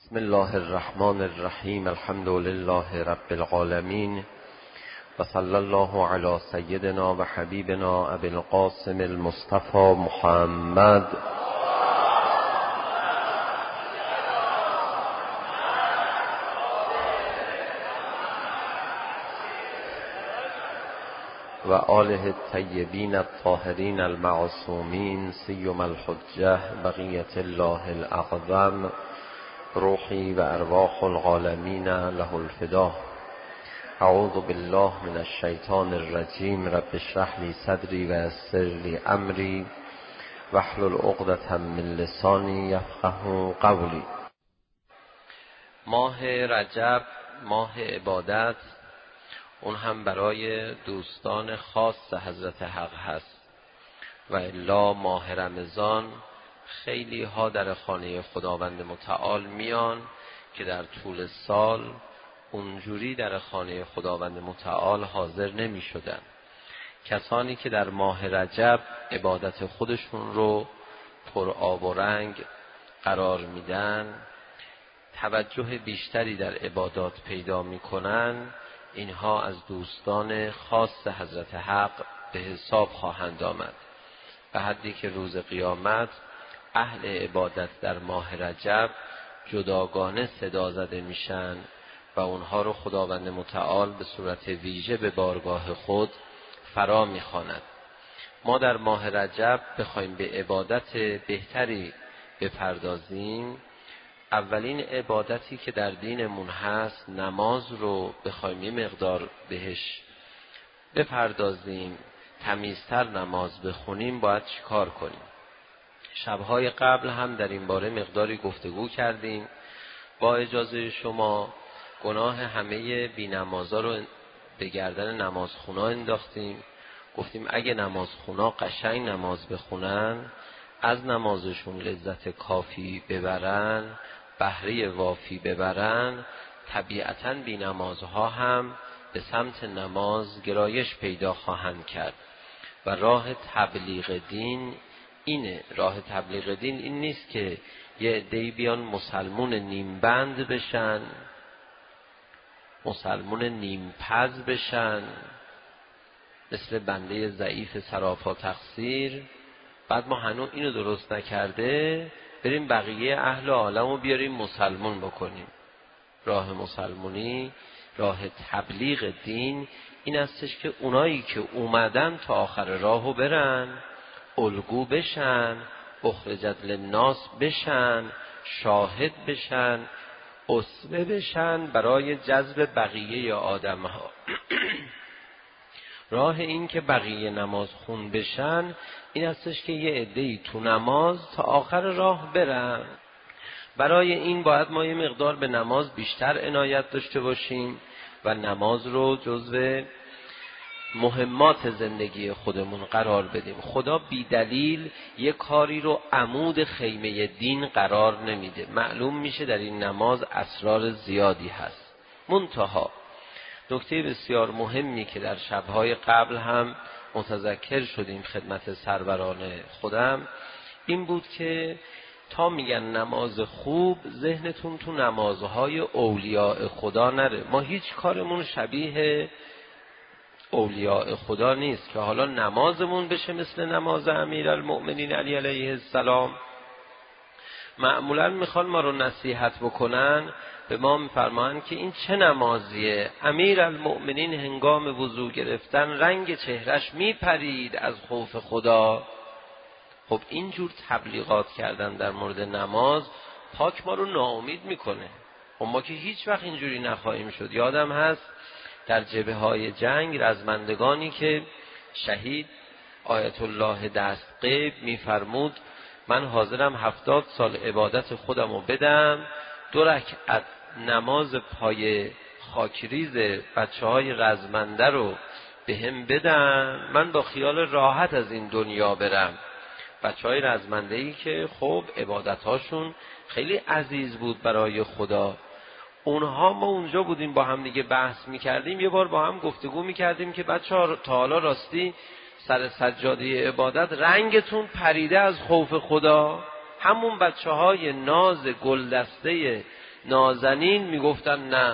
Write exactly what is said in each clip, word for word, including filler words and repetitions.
بسم الله الرحمن الرحیم. الحمد لله رب العالمین و صلی الله علی سیدنا و حبیبنا ابی القاسم المصطفى محمد و آله الطیبین الطاهرین المعصومین سیما الحجة بقیة الله الاعظم روحی و ارواح العالمین له الفدا. اعوذ بالله من الشیطان الرجیم. رب اشرح لی صدری و یسر لی امری واحلل عقدة من لسانی یفقهوا قولی. ماه رجب ماه عبادت، اون هم برای دوستان خاص حضرت حق هست و الا ماه رمضان خیلی ها در خانه خداوند متعال میان که در طول سال اونجوری در خانه خداوند متعال حاضر نمی شدن. کسانی که در ماه رجب عبادت خودشون رو پر آب و رنگ قرار میدن، توجه بیشتری در عبادات پیدا میکنن، اینها از دوستان خاص حضرت حق به حساب خواهند آمد، به حدی که روز قیامت اهل عبادت در ماه رجب جداگانه صدا زده میشن و اونها رو خداوند متعال به صورت ویژه به بارگاه خود فرا میخواند. ما در ماه رجب بخوایم به عبادت بهتری بپردازیم، اولین عبادتی که در دینمون هست نماز رو بخوایم یه مقدار بهش بپردازیم، تمیزتر نماز بخونیم، باید چیکار کنیم؟ شبهای قبل هم در این باره مقداری گفتگو کردیم. با اجازه شما گناه همه بی نمازا رو به گردن نمازخونا انداختیم. گفتیم اگه نمازخونا قشنگ نماز بخونن، از نمازشون لذت کافی ببرن، بهره وافی ببرن، طبیعتاً بی نمازها هم به سمت نماز گرایش پیدا خواهند کرد. و راه تبلیغ دین اینه. راه تبلیغ دین این نیست که یه عده‌ای بیان مسلمون نیم بند بشن، مسلمون نیم پز بشن، مثل بنده ضعیف سراپا تقصیر، بعد ما هنوز اینو درست نکرده بریم بقیه اهل عالم رو بیاریم مسلمون بکنیم. راه مسلمونی، راه تبلیغ دین این استش که اونایی که اومدن تا آخر راهو برن، الگو بشن، اخرجت للناس بشن، شاهد بشن، اسوه بشن برای جذب بقیه آدم ها. راه این که بقیه نماز خون بشن این استش که یه عده‌ای تو نماز تا آخر راه برن. برای این باید ما یه مقدار به نماز بیشتر عنایت داشته باشیم و نماز رو جزو مهمات زندگی خودمون قرار بدیم. خدا بی دلیل یه کاری رو عمود خیمه دین قرار نمیده. معلوم میشه در این نماز اسرار زیادی هست. منتها نکته بسیار مهمی که در شبهای قبل هم متذکر شدیم خدمت سروران خودم این بود که تا میگن نماز خوب، ذهنتون تو نمازهای اولیاء خدا نره. ما هیچ کارمون شبیه اولیاء خدا نیست که حالا نمازمون بشه مثل نماز امیرالمؤمنین علی علیه السلام. معمولا میخوان ما رو نصیحت بکنن، به ما میفرمایند که این چه نمازیه؟ امیرالمؤمنین هنگام وضو گرفتن رنگ چهرش میپرید از خوف خدا. خب اینجور تبلیغات کردن در مورد نماز پاک ما رو ناامید میکنه. خب ما که هیچ وقت اینجوری نخواهیم شد. یادم هست در جبهه های جنگ رزمندگانی که شهید آیت الله دستقیب میفرمود من حاضرم هفتاد سال عبادت خودم رو بدم، دو رکعت نماز پای خاکریز بچه های رزمنده رو به هم بدن، من با خیال راحت از این دنیا برم. بچه های رزمندهی که خب عبادتهاشون خیلی عزیز بود برای خدا. اونها ما اونجا بودیم با هم دیگه بحث میکردیم، یه بار با هم گفتگو میکردیم که بچه ها تا حالا راستی سر سجاده عبادت رنگتون پریده از خوف خدا؟ همون بچه های ناز گلدسته نازنین میگفتن نه،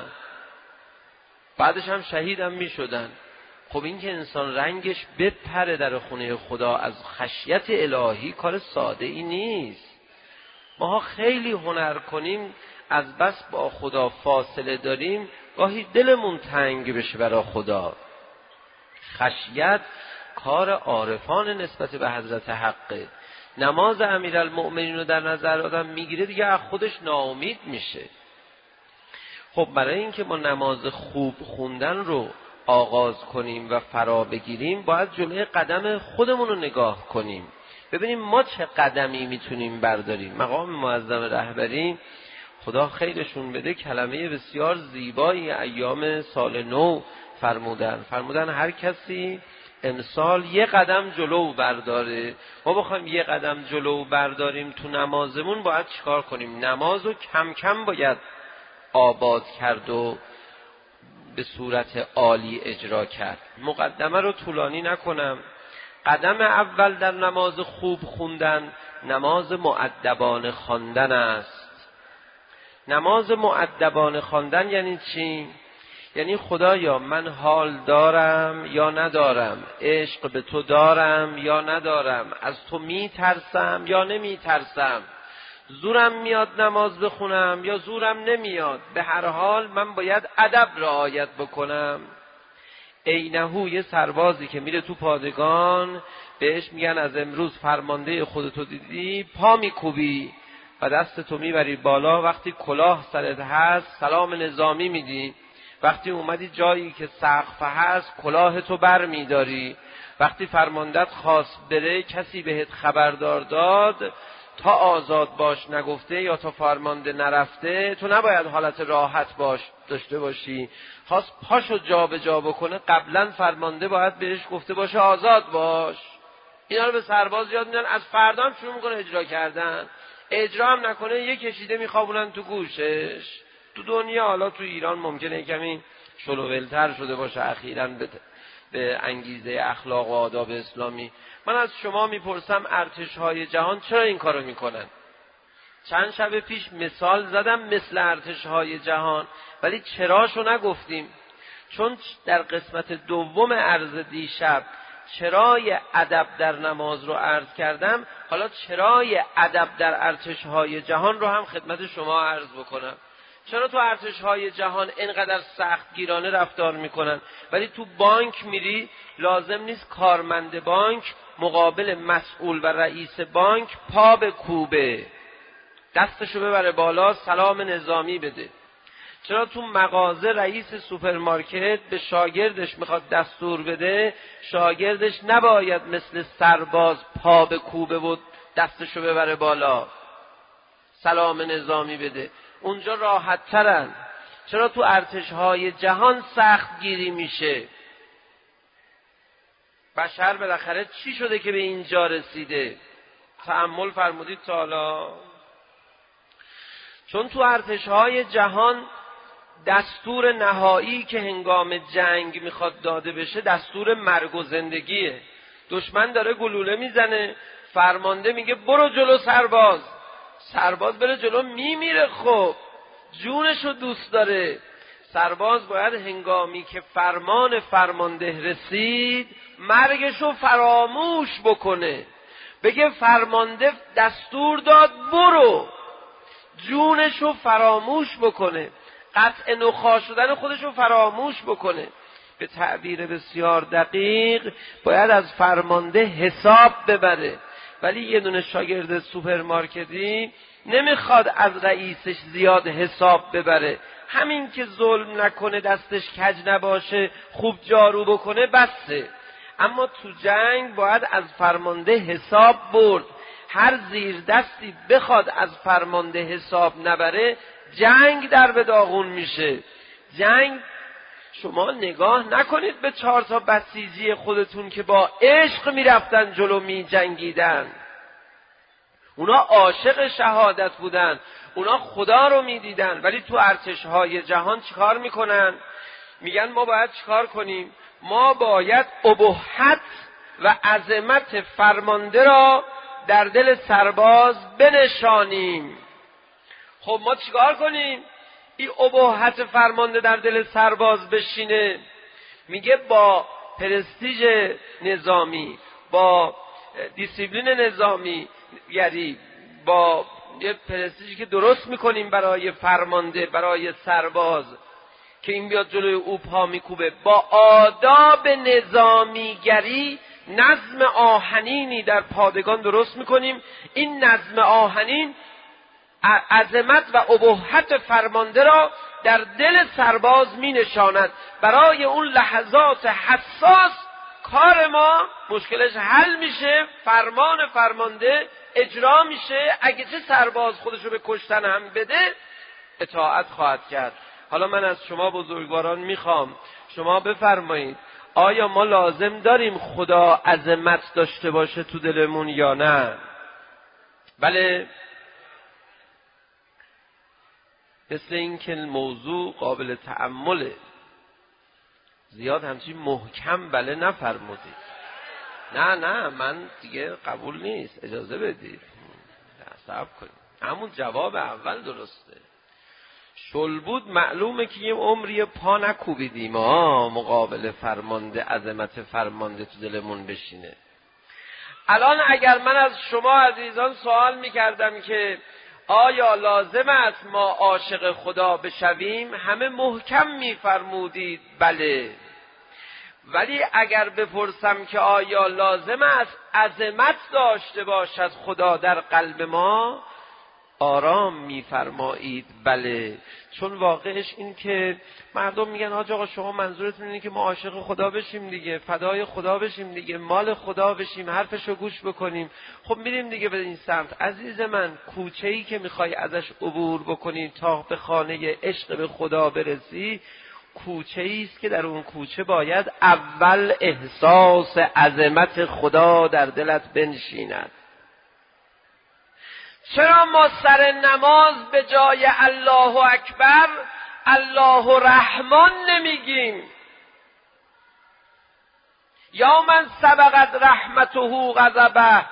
بعدش هم شهید هم میشدن. خب این که انسان رنگش بپره در خونه خدا از خشیت الهی کار ساده ای نیست. ماها خیلی هنر کنیم، از بس با خدا فاصله داریم، گاهی دلمون تنگ بشه برای خدا. خشیت کار عارفان نسبت به حضرت حقه. نماز امیرالمؤمنین رو در نظر آدم میگیره دیگه از خودش ناامید میشه. خب برای اینکه ما نماز خوب خوندن رو آغاز کنیم و فرا بگیریم، باید جلوی قدم خودمون رو نگاه کنیم، ببینیم ما چه قدمی میتونیم برداریم. مقام معظم رهبری خدا خیرشون بده کلمه بسیار زیبایی ایام سال نو فرمودن. فرمودن هر کسی امسال یه قدم جلو برداره. ما بخوایم یه قدم جلو برداریم تو نمازمون، باید چیکار کنیم؟ نمازو کم کم باید آباد کرد و به صورت عالی اجرا کرد. مقدمه رو طولانی نکنم. قدم اول در نماز خوب خوندن نماز مؤدبانه خواندن است. نماز مؤدبانه خواندن یعنی چی؟ یعنی خدایا من حال دارم یا ندارم، عشق به تو دارم یا ندارم، از تو می ترسم یا نمی ترسم، زورم میاد نماز بخونم یا زورم نمیاد، به هر حال من باید ادب رعایت بکنم. اینهو یه سربازی که میره تو پادگان بهش میگن از امروز فرمانده خودتو دیدی پا میکوبی و دستتو میبری بالا، وقتی کلاه سرت هست سلام نظامی میدی، وقتی اومدی جایی که سقف هست کلاهتو بر میداری، وقتی فرماندت خواست بره کسی بهت خبردار داد تا آزاد باش نگفته یا تا فرمانده نرفته، تو نباید حالت راحت باش داشته باشی. خواست پاشو جا به جا بکنه قبلا فرمانده باید بهش گفته باشه آزاد باش. اینا رو به سرباز یاد میدن، از فردا هم شروع میکنه اجرا کردن. اجرا هم نکنه یه کشیده میخوابونن تو گوشش. تو دنیا حالا تو ایران ممکنه کمی شلوولتر شده باشه اخیراً به به انگیزه اخلاق و آداب اسلامی. من از شما میپرسم ارتش‌های جهان چرا این کارو میکنن؟ چند شب پیش مثال زدم مثل ارتش‌های جهان، ولی چراشو نگفتیم. چون در قسمت دوم عرض دیشب چرای ادب در نماز رو عرض کردم، حالا چرای ادب در ارتش‌های جهان رو هم خدمت شما عرض بکنم. چرا تو ارتش‌های جهان اینقدر سختگیرانه رفتار میکنن، ولی تو بانک میری لازم نیست کارمند بانک مقابل مسئول و رئیس بانک پا به کوبه، دستشو ببره بالا سلام نظامی بده؟ چرا تو مغازه رئیس سوپرمارکت به شاگردش میخواد دستور بده، شاگردش نباید مثل سرباز پا به کوبه و دستشو ببره بالا سلام نظامی بده؟ اونجا راحت ترن. چرا تو ارتش‌های جهان سخت گیری میشه؟ بشر بالاخره چی شده که به اینجا رسیده؟ تأمل فرمودید تا حالا؟ چون تو ارتش‌های جهان دستور نهایی که هنگام جنگ میخواد داده بشه دستور مرگ و زندگیه. دشمن داره گلوله میزنه، فرمانده میگه برو جلو سرباز. سرباز بره جلو میمیره، خب جونشو دوست داره. سرباز باید هنگامی که فرمان فرمانده رسید مرگشو فراموش بکنه، بگه فرمانده دستور داد برو، جونشو فراموش بکنه، قطع نخاع شدن خودشو فراموش بکنه. به تعبیر بسیار دقیق باید از فرمانده حساب ببره. ولی یه دونه شاگرد سوپرمارکتی نمیخواد از رئیسش زیاد حساب ببره، همین که ظلم نکنه دستش کج نباشه خوب جارو بکنه بسه. اما تو جنگ باید از فرمانده حساب برد. هر زیر دستی بخواد از فرمانده حساب نبره جنگ در به داغون میشه. جنگ شما نگاه نکنید به چهار تا بسیجی خودتون که با عشق میرفتن جلو می جنگیدن. اونا عاشق شهادت بودن، اونا خدا رو میدیدن. ولی تو ارتش‌های جهان چیکار میکنن؟ میگن ما باید چیکار کنیم؟ ما باید ابهت و عظمت فرمانده را در دل سرباز بنشانیم. خب ما چیکار کنیم؟ این اباحت فرمانده در دل سرباز بشینه. میگه با پرستیژ نظامی، با دیسیپلین نظامی، یعنی با یه پرستیژی که درست میکنیم برای فرمانده، برای سرباز که این بیاد جلوی او پا میکوبه، با آداب نظامیگری نظم آهنینی در پادگان درست میکنیم. این نظم آهنین عظمت و ابهت فرمانده را در دل سرباز می نشاند. برای اون لحظات حساس کار ما مشکلش حل میشه، فرمان فرمانده اجرا میشه. اگه چه سرباز خودشو به کشتن هم بده اطاعت خواهد کرد. حالا من از شما بزرگواران میخوام شما بفرمایید آیا ما لازم داریم خدا عظمت داشته باشه تو دلمون یا نه؟ بله، مثل این که موضوع قابل تأمله. زیاد همچین محکم بله نفرمودید. نه نه من دیگه قبول نیست، اجازه بدید صبر کنید. همون جواب اول درسته. شل بود معلومه که یه عمری پا نکوبیدیم ها مقابل فرمانده، عظمت فرمانده تو دلمون بشینه. الان اگر من از شما عزیزان سوال میکردم که آیا لازم است ما عاشق خدا بشویم، همه محکم میفرمودید بله. ولی اگر بپرسم که آیا لازم است عظمت داشته باشد خدا در قلب ما، آرام میفرمایید بله. چون واقعش این که مردم میگن حاج آقا شما منظورتون اینه که ما عاشق خدا بشیم دیگه، فدای خدا بشیم دیگه، مال خدا بشیم، حرفشو گوش بکنیم. خب میریم دیگه به این سمت. عزیز من، کوچه‌ای که میخوای ازش عبور بکنی تا به خانه عشق به خدا برسی، کوچه‌ای است که در اون کوچه باید اول احساس عظمت خدا در دلت بنشیند. چرا ما سر نماز به جای الله اکبر الله رحمان نمیگیم؟ یا من سبقت رحمته غضبه.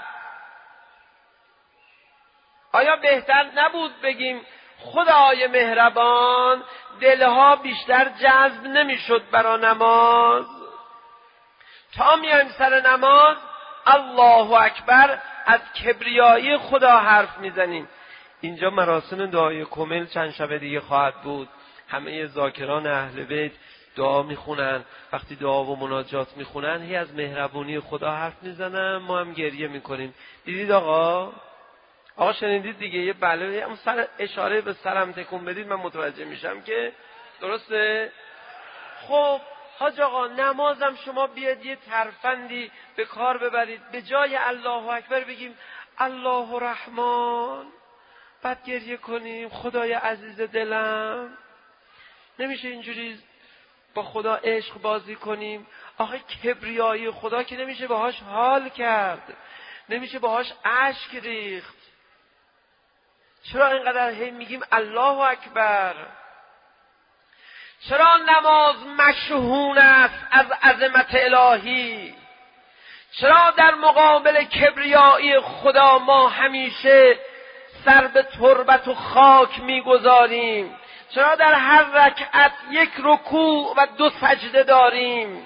آیا بهتر نبود بگیم خدای مهربان دلها بیشتر جذب نمیشد برا نماز؟ تا میایم سر نماز الله اکبر از کبریایی خدا حرف میزنیم. اینجا مراسم دعای کمل چند شب دیگه خواهد بود. همه ذاکران اهل بیت دعا میخونن. وقتی دعا و مناجات میخونن هی از مهربونی خدا حرف میزنن، ما هم گریه میکنیم. دیدید آقا؟ آقا شنیدید دیگه؟ یه بله هم سر اشاره به سرم تکون بدید من متوجه میشم که درسته. خب حاج آقا نمازم شما بیاد یه ترفندی به کار ببرید، به جای الله اکبر بگیم الله رحمان، بعد گریه کنیم خدای عزیز دلم. نمیشه اینجوری با خدا عشق بازی کنیم؟ آخه کبریایی خدا که نمیشه باهاش حال کرد، نمیشه باهاش اشک ریخت. چرا اینقدر هی میگیم الله اکبر؟ چرا نماز مشحون است از عظمت الهی؟ چرا در مقابل کبریایی خدا ما همیشه سر به تربت و خاک میگذاریم؟ چرا در هر رکعت یک رکوع و دو سجده داریم؟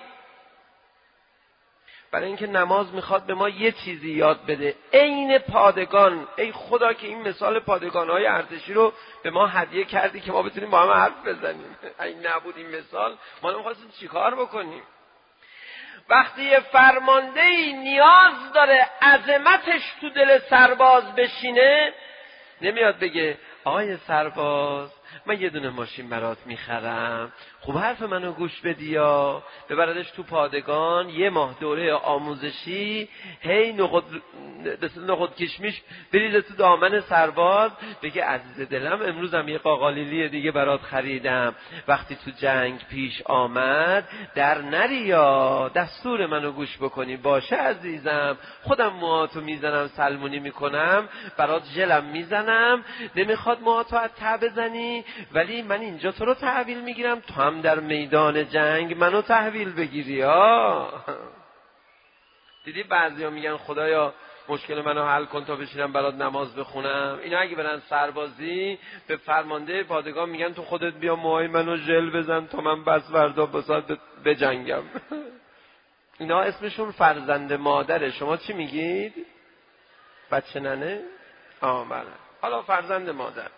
برای اینکه نماز میخواد به ما یه چیزی یاد بده. عین پادگان، ای خدا که این مثال پادگان‌های ارتشی رو به ما هدیه کردی که ما بتونیم با هم حرف بزنیم. این نبود این مثال ما نمیخواستیم چیکار بکنیم؟ وقتی فرماندهی نیاز داره عظمتش تو دل سرباز بشینه، نمیاد بگه آقای سرباز من یه دونه ماشین برات میخرم، خوب حرف منو گوش بدی یا ببردش تو پادگان یه ماه دوره آموزشی، هی نقد نقد کشمیش بریزه تو دامن سرباز، بگه عزیز دلم امروزم یه قاقالیلی دیگه برات خریدم، وقتی تو جنگ پیش آمد در نری یا دستور منو گوش بکنی. باشه عزیزم، خودم موهاتو میزنم سلمونی میکنم، برات ژلم میزنم، نمیخواد موهاتو از ته بزنی، ولی من اینجا تو رو تحویل میگیرم، تو هم در میدان جنگ منو تحویل بگیری. ها دیدی بعضیا میگن خدایا مشکل منو حل کن تا بشینم برات نماز بخونم. اینا اگه برن سربازی به فرمانده پادگان میگن تو خودت بیا موهای منو ژل بزن تا من بس فردا بسات بجنگم. اینا اسمشون فرزند مادره. شما چی میگید؟ بچه ننه؟ آه بله. حالا فرزند مادر.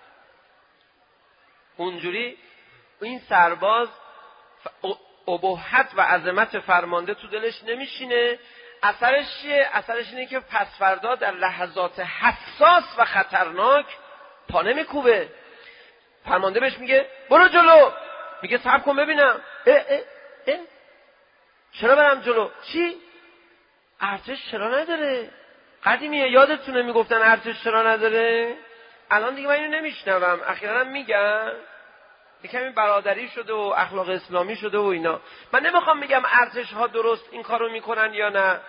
اونجوری این سرباز ابهت و عظمت فرمانده تو دلش نمیشینه. اثرش چیه؟ اثرش اینه که پس فردا در لحظات حساس و خطرناک پا نمیکوبه. فرمانده بهش میگه برو جلو، میگه صبر کن ببینم. اه اه اه چرا برم جلو؟ چی؟ ارتش چرا نداره؟ قدیمیه یادتونه میگفتن ارتش چرا نداره؟ الان دیگه من اینو نمیشنوم، اخیراً میگن یه کمی برادری شده و اخلاق اسلامی شده و اینا. من نمیخوام بگم ارتش ها درست این کارو میکنن یا نه.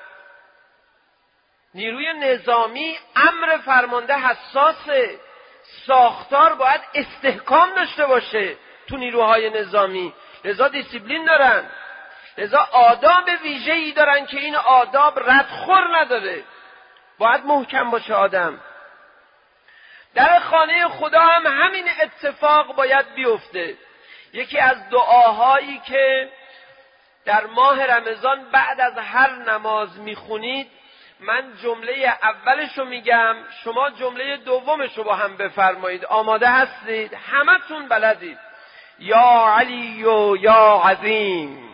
نیروی نظامی امر فرمانده حساسه، ساختار باید استحکام داشته باشه تو نیروهای نظامی، لذا دیسیپلین دارن، لذا آداب ویژه‌ای دارن که این آداب ردخور نداره، باید محکم باشه آدم. در خانه خدا هم همین اتفاق باید بیفته. یکی از دعاهایی که در ماه رمضان بعد از هر نماز میخونید، من جمله اولشو میگم، شما جمله دومشو با هم بفرمایید. آماده هستید؟ همتون بلدید. یا علی و یا عظیم.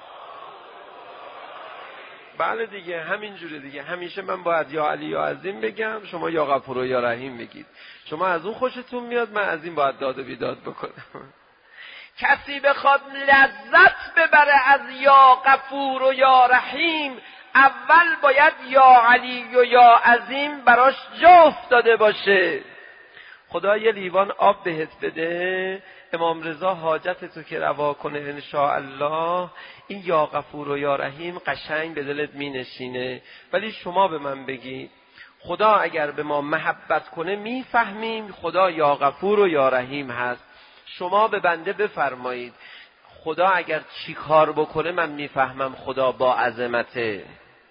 بله دیگه همینجوره دیگه. همیشه من باید یا علی یا عظیم بگم، شما یا غفور و یا رحیم بگید. شما از اون خوشتون میاد، من از این باید داد و بیداد بکنم. کسی بخواد لذت ببره از یا غفور و یا رحیم، اول باید یا علی و یا عظیم براش جا افتاده باشه. خدا یه لیوان آب بهت بده، امام رضا حاجت تو که روا کنه انشاءالله، این یا غفور و یا رحیم قشنگ به دلت می نشینه. ولی شما به من بگید خدا اگر به ما محبت کنه میفهمیم خدا یا غفور و یا رحیم هست. شما به بنده بفرمایید خدا اگر چی کار بکنه من میفهمم خدا با عظمته.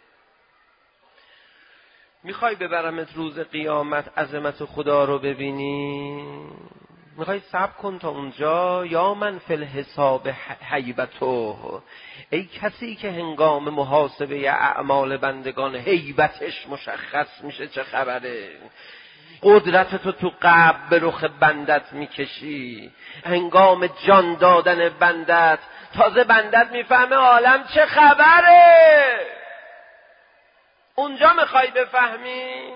میخوای ببرمت روز قیامت عظمت خدا رو ببینی؟ میخوای صبر کن تا اونجا؟ یا من فی الحساب هیبتو، ای کسی که هنگام محاسبه اعمال بندگان هیبتش مشخص میشه چه خبره. قدرتتو تو قبر به رخ بندت میکشی، هنگام جان دادن بندت تازه بندت میفهمه عالم چه خبره. اونجا میخوای بفهمی؟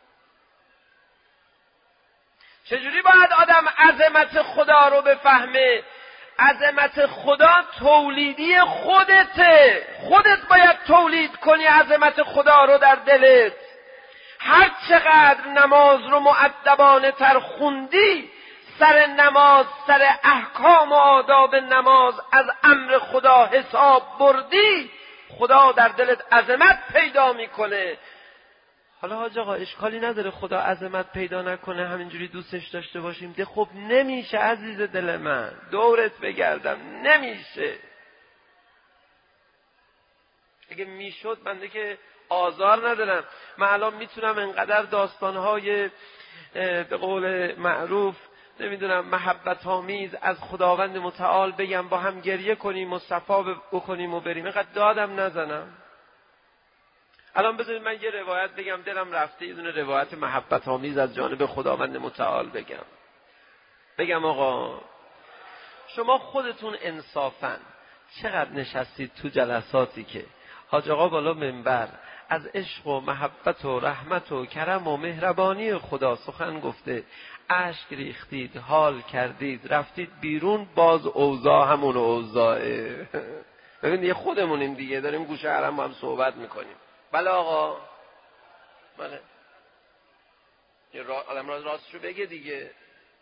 چجوری باید آدم عظمت خدا رو بفهمه؟ عظمت خدا تولیدی خودته، خودت باید تولید کنی عظمت خدا رو در دلت. هر چقدر نماز رو مؤدبانه تر خوندی، سر نماز، سر احکام و آداب نماز از امر خدا حساب بردی، خدا در دلت عظمت پیدا میکنه. حالا حاج آقا اشکالی نداره خدا عظمت پیدا نکنه، همینجوری دوستش داشته باشیم؟ ده خب نمیشه عزیز دل من، دورت بگردم نمیشه. اگه میشد بنده که آزار ندارم، من الان میتونم انقدر داستانهای به قول معروف نمیدونم محبت آمیز از خداوند متعال بگم، با هم گریه کنیم و صفا بکنیم و بریم، اینقدر دادم نزنم. الان بذارید من یه روایت بگم، دلم رفته یه دونه روایت محبت آمیز از جانب خداوند متعال بگم. بگم آقا شما خودتون انصافاً چقدر نشستید تو جلساتی که حاج آقا بالا منبر از عشق و محبت و رحمت و کرم و مهربانی خدا سخن گفته، اشک ریختید، حال کردید، رفتید بیرون، باز اوضاع همون اوضاعه. ببین یه خودمونیم دیگه، داریم گوشه حرم با هم صحبت میکنیم. بله آقا، بله یه را... آدم راز راستشو بگه دیگه.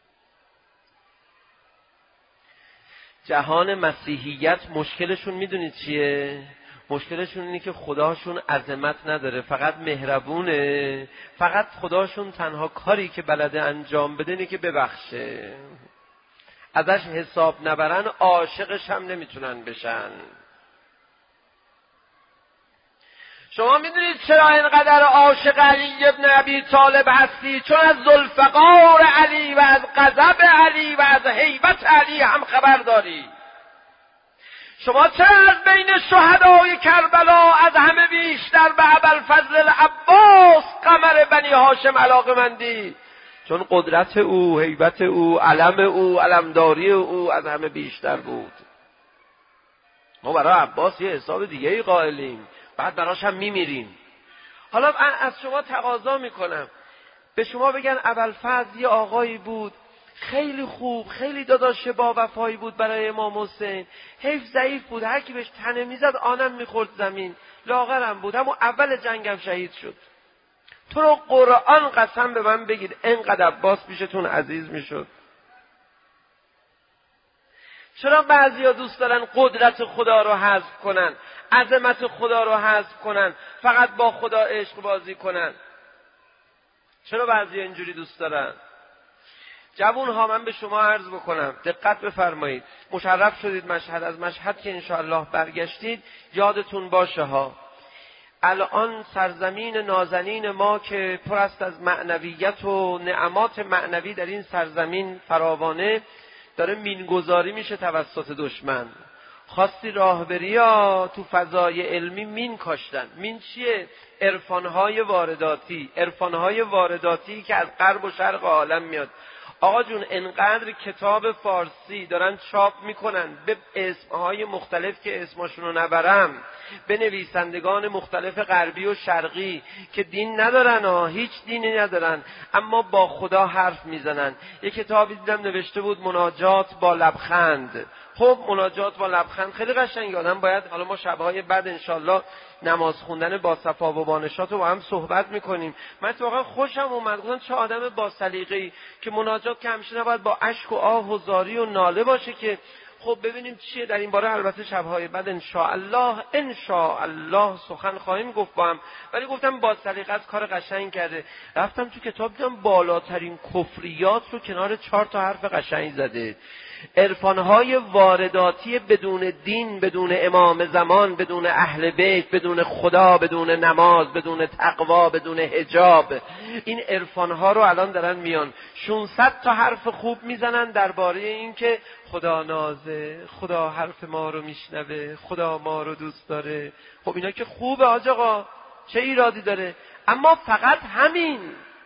جهان مسیحیت مشکلشون میدونید چیه؟ مشکلشون اینه که خداشون عظمت نداره، فقط مهربونه. فقط خداشون تنها کاری که بلده انجام بده اینه که ببخشه. ازش حساب نبرن عاشقش هم نمیتونن بشن. شما میدونید چرا اینقدر عاشق علی ابن ابی طالب هستی؟ چون از ذوالفقار علی و از غضب علی و از هیبت علی هم خبر داری. شما چرا از بین شهدای کربلا از همه بیشتر به ابوالفضل العباس قمر بنی هاشم علاقه‌مندی؟ چون قدرت او، هیبت او، علم او، علمداری او از همه بیشتر بود. ما برای عباس یه حساب دیگه ای قائلیم، بعد براش هم میمیریم. حالا از شما تقاضا میکنم به شما بگن ابوالفضل یه آقایی بود خیلی خوب، خیلی داداش با وفایی بود برای امام حسین، حیف ضعیف بود، هر کی بهش تنه میزد آنم میخورد زمین، لاغرم بود، همون اول جنگم شهید شد. تو رو قرآن قسم به من بگید اینقدر عباس پیشتون عزیز میشد؟ چرا بعضیا دوست دارن قدرت خدا رو حذف کنن، عظمت خدا رو حذف کنن، فقط با خدا عشق بازی کنن؟ چرا بعضیا اینجوری دوست دارن؟ جوون ها، من به شما عرض بکنم، دقت بفرمایید. مشرف شدید مشهد، از مشهد که انشاءالله برگشتید یادتون باشه ها، الان سرزمین نازنین ما که پر است از معنویت و نعمات معنوی در این سرزمین فراوانه، داره مینگذاری میشه توسط دشمن. خواستی راه بری ها، تو فضای علمی مین کاشتن. مین چیه؟ عرفانهای وارداتی، عرفانهای وارداتی که از غرب و شرق عالم میاد. آقا جون انقدر کتاب فارسی دارن چاپ میکنن به اسمهای مختلف که اسمشون رو نبرم، به نویسندگان مختلف غربی و شرقی که دین ندارن ها، هیچ دینی ندارن، اما با خدا حرف میزنن. یک کتابی دیدم نوشته بود مناجات با لبخند. خب مناجات با لبخند خیلی قشنگه، آدم باید، حالا ما شبهای بعد انشالله نماز خوندن با صفا و بانشات رو با هم صحبت میکنیم. من واقعا خوشم اومد، گفتن چه آدم با سلیقه‌ای که مناجات که همیشه نباید با اشک و آه و زاری و ناله باشه که. خب ببینیم چیه در این باره. البته شبهای بعد ان شاء الله ان شاء الله سخن خواهیم گفت با هم، ولی گفتم با سلیقه از کار قشنگ کرده. رفتم تو کتاب دیدم بالاترین کفریات رو کنار چهار تا حرف قشنگ زده. عرفانهای وارداتی بدون دین، بدون امام زمان، بدون اهل بیت، بدون خدا، بدون نماز، بدون تقوا، بدون حجاب، این عرفانها رو الان دارن میان ششصد تا حرف خوب میزنن درباره این که خدا نازه، خدا حرف ما رو میشنوه، خدا ما رو دوست داره. خب اینا که خوبه حاج آقا، چه ایرادی داره؟ اما فقط همین،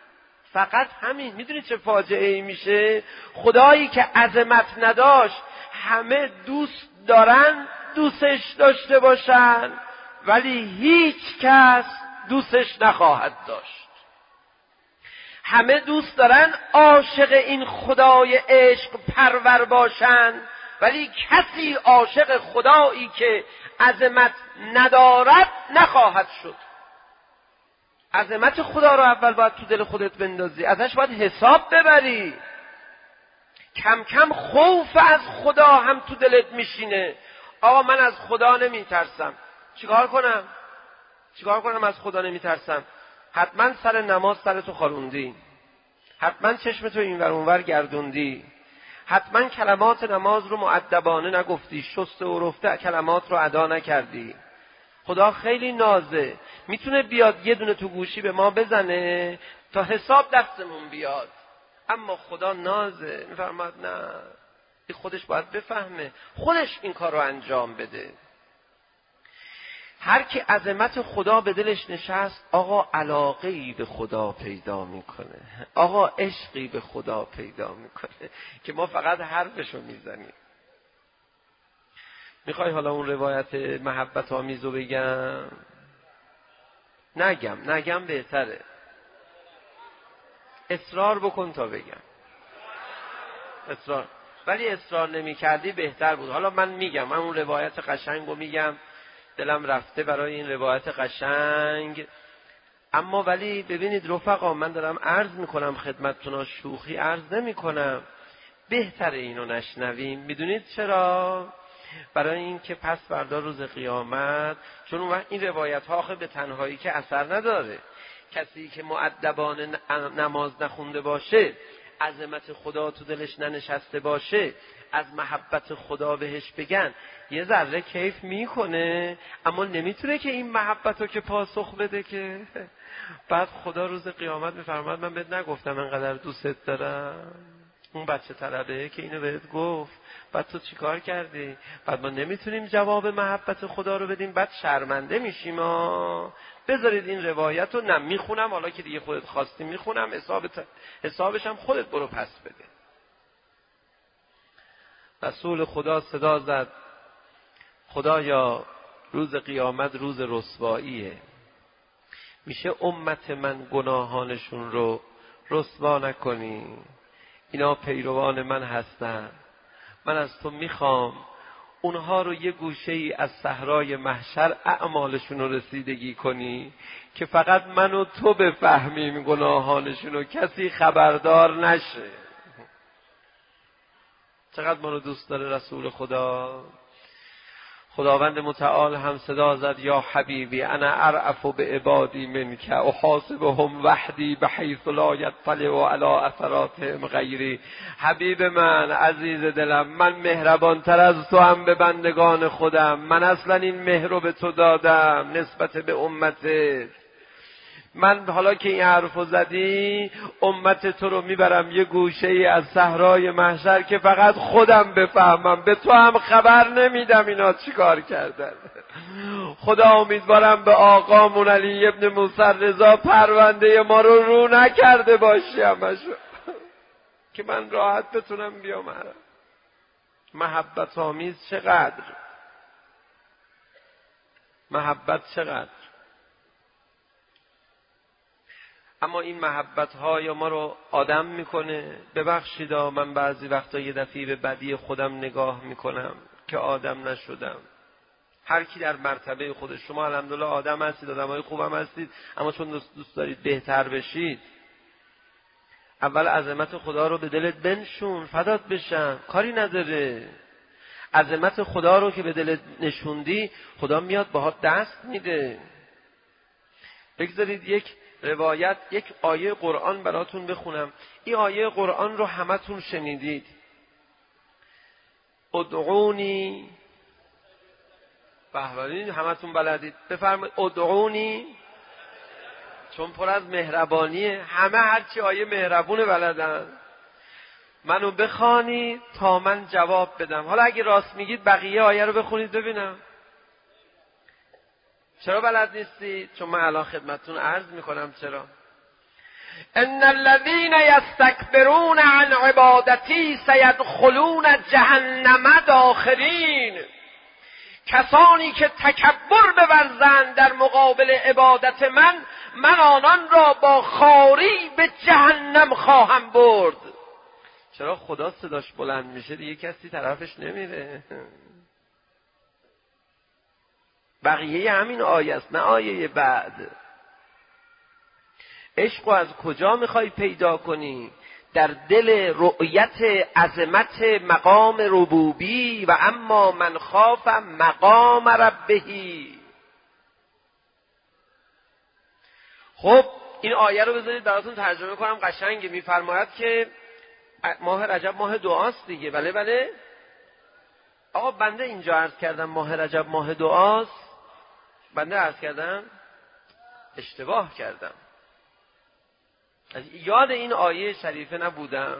فقط همین. میدونی چه فاجعه ای میشه؟ خدایی که عظمت نداشت همه دوست دارن دوستش داشته باشن، ولی هیچ کس دوستش نخواهد داشت. همه دوست دارن عاشق این خدای عشق پرور باشن، ولی کسی عاشق خدایی که عظمت ندارد نخواهد شد. عظمت خدا رو اول باید تو دل خودت بندازی، ازش باید حساب ببری. کم کم خوف از خدا هم تو دلت میشینه. آقا من از خدا نمیترسم، چیکار کنم؟ چیکار کنم از خدا نمیترسم؟ حتما سر نماز سر تو خاروندی، حتما چشم تو اینور اونور گردوندی، حتما کلمات نماز رو مؤدبانه نگفتی، شسته و رفته کلمات رو ادا نکردی. خدا خیلی نازه، میتونه بیاد یه دونه تو گوشی به ما بزنه تا حساب دستمون بیاد، اما خدا نازه، میفرماد نه، این خودش باید بفهمه، خودش این کار رو انجام بده. هر کی عظمت خدا به دلش نشست، آقا علاقه‌ای به خدا پیدا میکنه، آقا عشقی به خدا پیدا میکنه که ما فقط حرفشو میزنیم. میخوای حالا اون روایت محبت آمیزو بگم؟ نگم نگم بهتره، اصرار بکن تا بگم. اصرار، ولی اصرار نمی کردی بهتر بود. حالا من میگم، من اون روایت قشنگو میگم، دلم رفته برای این روایت قشنگ. اما ولی ببینید رفقا، من دارم عرض میکنم خدمتتون، شوخی عرض نمی کنم، بهتره اینو نشنویم. میدونید چرا؟ برای این که پس فردا روز قیامت، چون اون وقت این روایت ها آخه به تنهایی که اثر نداره، کسی که مؤدبانه نماز نخونده باشه، عظمت خدا تو دلش ننشسته باشه از محبت خدا بهش بگن یه ذره کیف میکنه، اما نمیتونه که این محبت رو که پاسخ بده که. بعد خدا روز قیامت میفرماد من بهت نگفتم انقدر دوست دارم؟ اون بچه طلبه که اینو بهت گفت، بعد تو چیکار کردی؟ بعد ما نمیتونیم جواب محبت خدا رو بدیم، بعد شرمنده میشیم. ها بذارید این روایت رو نم میخونم، حالا که دیگه خودت خواستی میخونم، حساب حسابش هم خودت برو پس بده. رسول خدا صدا زد خدایا روز قیامت روز رسواییه، میشه امت من گناهانشون رو رسوا نکنی؟ اینا پیروان من هستن، من از تو میخوام اونها رو یه گوشه ای از صحرای محشر اعمالشون رو رسیدگی کنی که فقط من و تو بفهمیم گناهانشون رو، کسی خبردار نشه. چقدر ما رو دوست داره رسول خدا. خداوند متعال هم صدا زد یا حبیبی انا ارأف بعبادی منک احاسبهم وحدی بحیث لا یطلع علی اثراتهم غیری. حبیب من، عزیز دلم، من مهربانتر از تو هم به بندگان خودم. من اصلا این مهر رو به تو دادم نسبت به امتت. من حالا که این حرفو زدی امت تو رو میبرم یه گوشه ای از صحرای محشر که فقط خودم بفهمم، به تو هم خبر نمیدم اینا چیکار کردن. خدا امیدوارم به آقامون علی ابن موسی رضا پرونده ما رو رو نکرده باشی همشو که من راحت بتونم بیام حرم. محبت آمیز چقدر، محبت چقدر. اما این محبت های ما رو آدم میکنه. ببخشید من بعضی وقتا یه دفعه به بدی خودم نگاه میکنم که آدم نشدم. هر کی در مرتبه خودش. شما الحمدلله آدم هستید، آدمای خوبم هستید، اما چون دوست, دوست دارید بهتر بشید اول عظمت خدا رو به دلت بنشون، فدات بشم، کاری نداره. عظمت خدا رو که به دلت نشوندی خدا میاد باهات دست میده. بگذارید یک روایت، یک آیه قرآن براتون بخونم. این آیه قرآن رو همتون شنیدید. ادعونی، بهبرین همتون بلدید، بفرمایید ادعونی، چون پر از مهربانیه. همه هرچی آیه مهربونه بلدن. منو بخوانید تا من جواب بدم. حالا اگه راست میگید بقیه آیه رو بخونید ببینم. چرا بلد نیستی؟ چون من الان خدمتتون عرض میکنم چرا. ان الذين يستكبرون عن عبادتي سيدخلون جهنم داخرین. کسانی که تکبر بورزند در مقابل عبادت من، من آنان را با خواری به جهنم خواهم برد. چرا خدا صداش بلند میشه دیگه کسی طرفش نمیره. بقیه همین آیه است، نه آیه بعد. عشق از کجا میخوای پیدا کنی؟ در دل رؤیت عظمت مقام ربوبی و اما من خاف مقام ربهی. خب این آیه رو بذارید براتون ترجمه کنم، قشنگه. میفرماید که ماه رجب ماه دعاست دیگه. بله بله آقا، بنده اینجا عرض کردم ماه رجب ماه دعاست. بنده عرض کردم اشتباه کردم، یاد این آیه شریفه نبودم.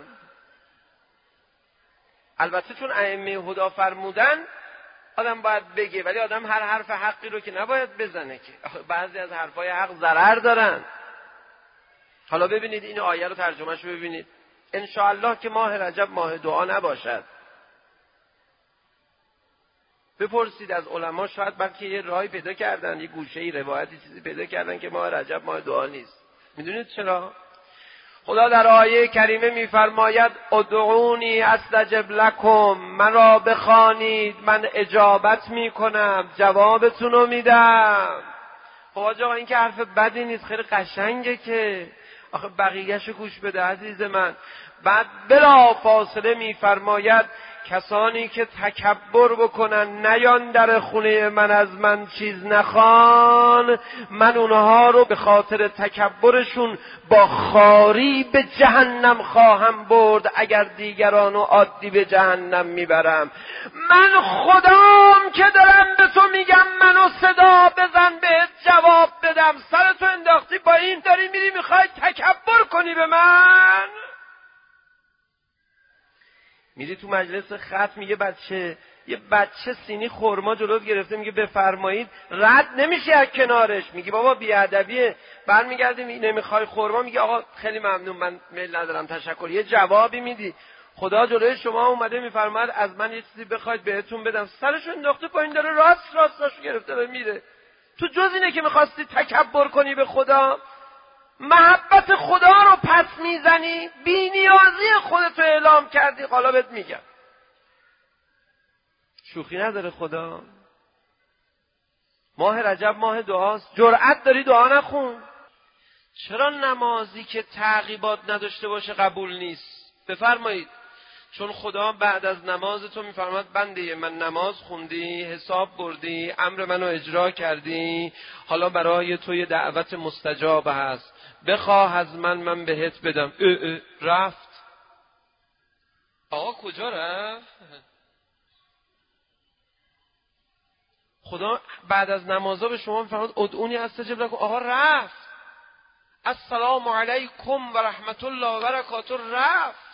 البته چون ائمه هدا فرمودن آدم باید بگه، ولی آدم هر حرف حقی رو که نباید بزنه که بعضی از حرفای حق ضرر دارن. حالا ببینید این آیه رو ترجمهش ببینید. انشاءالله که ماه رجب ماه دعا نباشد. بپرسید از علما، شاید بلکه یه راهی پیدا کردن، یه گوشه‌ای روایتی چیزی پیدا کردن که ماه رجب ماه دعا نیست. میدونید چرا؟ خدا در آیه کریمه میفرماید ادعونی استجب لکم، من را بخوانید من اجابت میکنم، جوابتون رو میدم. خب آقا این که حرف بدی نیست، خیلی قشنگه که. آخه بقیه‌شو گوش بده عزیز من. بعد بلا فاصله میفرماید کسانی که تکبر بکنن نیان در خونه من از من چیز نخوان، من اونها رو به خاطر تکبرشون با خاری به جهنم خواهم برد اگر دیگرانو عادی به جهنم میبرم. من خدام که دارم به تو میگم منو صدا بزن بهت جواب بدم، سرتو انداختی با این داری میری میخوای تکبر کنی به من؟ میری تو مجلس ختم میگه بچه یه بچه سینی خرما جلوت گرفته میگه بفرمایید، رد نمیشه از کنارش، میگی بابا بیادبیه. برمیگردی نمیخوای خرما، میگه آقا خیلی ممنون من میل ندارم تشکر. یه جوابی میدی، خدا جلوی شما اومده میفرماید از من یه چیزی بخواید بهتون بدم، سرش انداخته پایین داره راست راستاشو گرفته داره میره. تو جز اینه که میخواستی تکبر کنی به خدا، محبت خدا رو پس میزنی، بی نیازی خودتو اعلام کردی. حالا بهت میگم شوخی نداره خدا. ماه رجب ماه دعاست، جرأت داری دعا نخون؟ چرا نمازی که تعقیبات نداشته باشه قبول نیست؟ بفرمایید. چون خدا بعد از نماز تو میفرماد بنده من نماز خوندی، حساب بردی، امر منو اجرا کردی، حالا برای تو یه دعوت مستجاب هست، بخواه از من من بهت بدم. اه اه رفت. آقا کجا رفت؟ خدا بعد از نمازها به شما میفرماد ادعونی استجب لکم. آقا رفت. السلام علیکم و رحمت الله و برکاته رفت.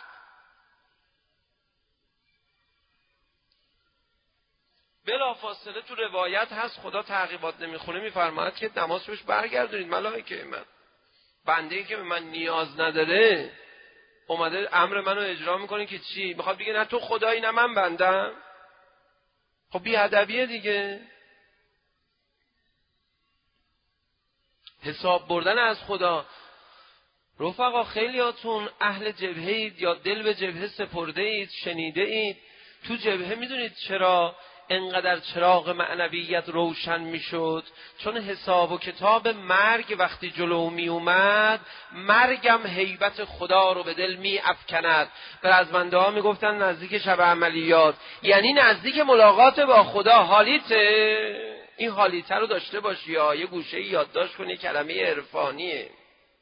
بلا فاصله تو روایت هست خدا تعقیبات نمیخونه میفرماید که نماز روش برگردونید. ملائکه من بنده‌ای که به من نیاز نداره اومده امر منو اجرا میکنه که چی؟ میخواد بگه نه تو خدایی نه من بندم. خب بی ادبیه دیگه. حساب بردن از خدا. رفقا خیلیاتون اهل جبهه اید یا دل به جبهه سپرده اید، شنیده اید تو جبهه میدونید چرا انقدر چراغ معنویت روشن میشد؟ چون حساب و کتاب مرگ وقتی جلو می اومد، مرگم هیبت خدا رو به دل می افکند. برزمنده ها می گفتن نزدیک شب عملیات، یعنی نزدیک ملاقات با خدا. حالیته این حالیته رو داشته باشی یا یه گوشه یادداشت کنی، کلمه عرفانیه.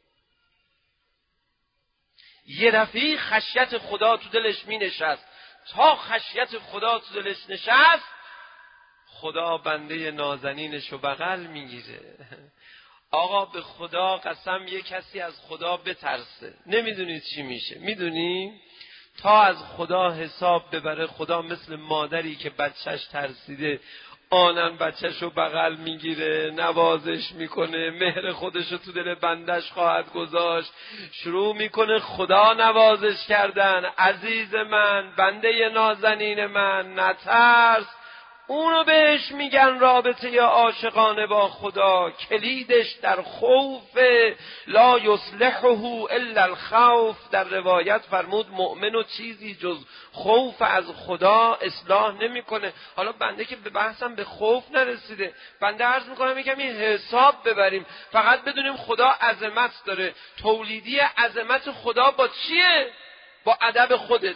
یه رفیق خشیت خدا تو دلش می نشست، تا خشیت خدا تو دلش نشست خدا بنده نازنینش رو بغل میگیره. آقا به خدا قسم یه کسی از خدا بترسه نمیدونید چی میشه. میدونی تا از خدا حساب ببره، خدا مثل مادری که بچهش ترسیده آنن بچهش رو بغل میگیره، نوازش میکنه، مهر خودش رو تو دل بندش خواهد گذاشت، شروع میکنه خدا نوازش کردن. عزیز من، بنده نازنین من، نترس. اونو بهش میگن رابطه عاشقانه با خدا. کلیدش در خوف، لا یصلحه الا الخوف. در روایت فرمود مؤمن و چیزی جز خوف از خدا اصلاح نمیکنه. حالا بنده که به بحثم به خوف نرسیده، بنده عرض میکنم یکم این حساب ببریم، فقط بدونیم خدا عظمت داره. تولیدی عظمت خدا با چیه؟ با ادب خودت.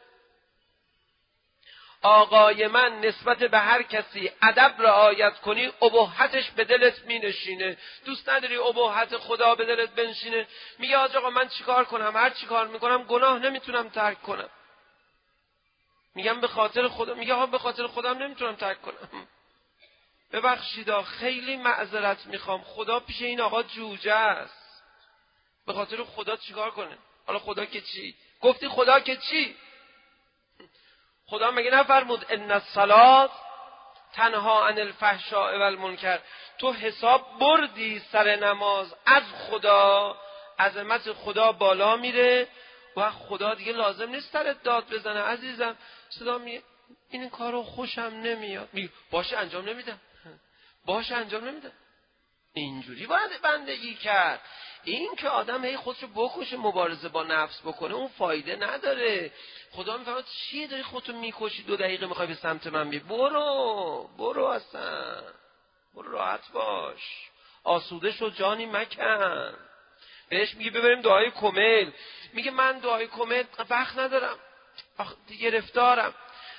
آقای من نسبت به هر کسی ادب رعایت کنی، ابهتش به دلت می نشینه. دوست نداری ابهت خدا به دلت بنشینه؟ میگه آقا من چیکار کنم؟ هر چیکار میکنم گناه نمیتونم ترک کنم. میگم به خاطر خدا. میگه آقا به خاطر خودم نمیتونم ترک کنم. ببخشید خیلی معذرت میخوام، خدا پیش این آقا جوجه است. به خاطر خدا چیکار کنه؟ حالا خدا که چی؟ گفتی خدا که چی؟ خدا مگه نفرمود ان الصلاه تنها عن الفحشاء و المنکر؟ تو حساب بردی سر نماز از خدا، عظمت خدا بالا میره و خدا دیگه لازم نیست سرت داد بزنه. عزیزم صدا می این کارو خوشم نمیاد، میگه باشه انجام نمیدم، باشه انجام نمیدم. اینجوری باید بندگی کرد. این که آدم هی خودشو بکشه، مبارزه با نفس بکنه، اون فایده نداره. خدا میفهمد چیه داری خودتو میکشی، دو دقیقه میخوای به سمت من بی؟ برو برو اصلا برو، راحت باش، آسوده شو، جانی مکن. بهش میگه ببریم دعای کمیل، میگه من دعای کمیل وقت ندارم، گرفتارم.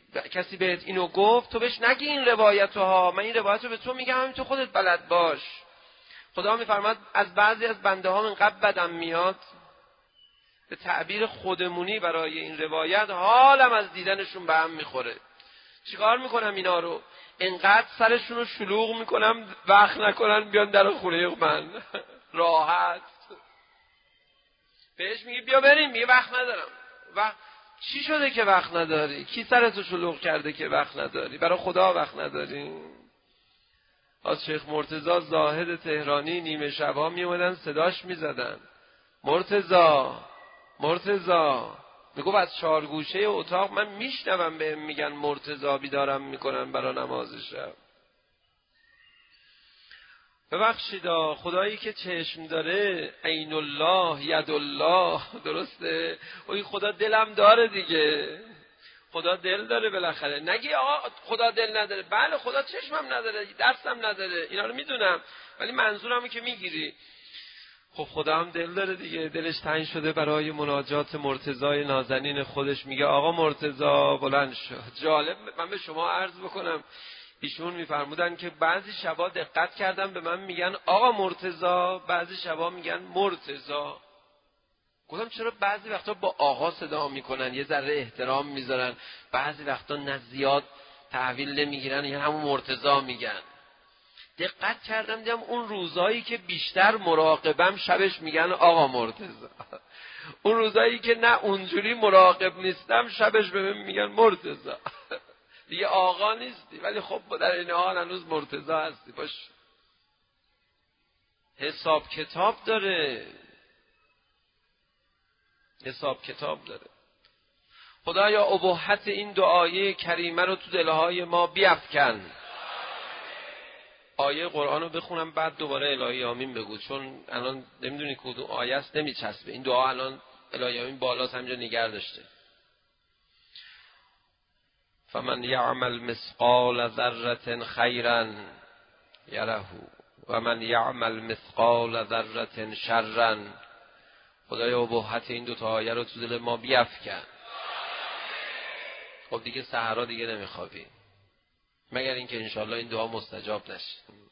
کسی بهت اینو گفت تو بهش نگی این روایتو ها، من این روایتو به تو میگم همین تو خودت بلد باش. خدا میفرماد از بعضی از بنده ها اینقدر بدم میاد، به تعبیر خودمونی برای این روایت حالم از دیدنشون به هم میخوره. چیکار میکنم اینا رو؟ اینقدر سرشون رو شلوغ میکنم وقت نکنن بیان در خونه من راحت. بهش میگی بیا بریم، میگه وقت ندارم. و چی شده که وقت نداری؟ کی سرتو شلوغ کرده که وقت نداری؟ برای خدا وقت نداری؟ از شیخ مرتضی زاهد تهرانی نیمه شبها میومدن صداش میزدن، مرتضی مرتضی، میگو از چهار گوشه اتاق من میشنوم بهم میگن مرتضی بیدارم میکنن برای نماز شب. ببخشیدا، خدایی که چشم داره، عین الله ید الله، درسته؟ اوی خدا دلم داره دیگه، خدا دل داره بالاخره. نگی آقا خدا دل نداره، بله خدا چشمم نداره، دستم نداره، اینا رو میدونم، ولی منظورمو که میگیری. خب خدا هم دل داره دیگه، دلش تنگ شده برای مناجات مرتضی نازنین خودش، میگه آقا مرتضی بلند شو. جالب، من به شما عرض بکنم ایشون میفرمودن که بعضی شبا دقت کردم به من میگن آقا مرتضی، بعضی شبا میگن مرتضی. گفتم چرا بعضی وقتا با آقا صدا میکنن، یه ذره احترام میذارن، بعضی وقتا نه زیاد تحویل نمیگیرن، یه همون مرتضی میگن. دقت کردم دیدم اون روزایی که بیشتر مراقبم شبش میگن آقا مرتضی، اون روزایی که نه اونجوری مراقب نیستم شبش بهم میگن مرتضی. دیگه آقا نیستی ولی خب در این حال هنوز مرتضی هستی. باش، حساب کتاب داره، حساب کتاب داره. خدایا ابهت این دعای کریمه رو تو دلهای ما بیفکن. آیه قرآن رو بخونم بعد دوباره الهی آمین بگو، چون الان نمیدونی کدوم آیه است نمیچسبه. این دعا الان الهی آمین بالاست همجا نگه داشته. فمن یعمل مثقال ذره خیرا یره و من یعمل مثقال ذره شرا. خدایا ابهت این دو تا آیه رو تو دل ما بیفکن. خب دیگه سحرا دیگه نمیخوابی مگر اینکه انشالله این دعا مستجاب نشه.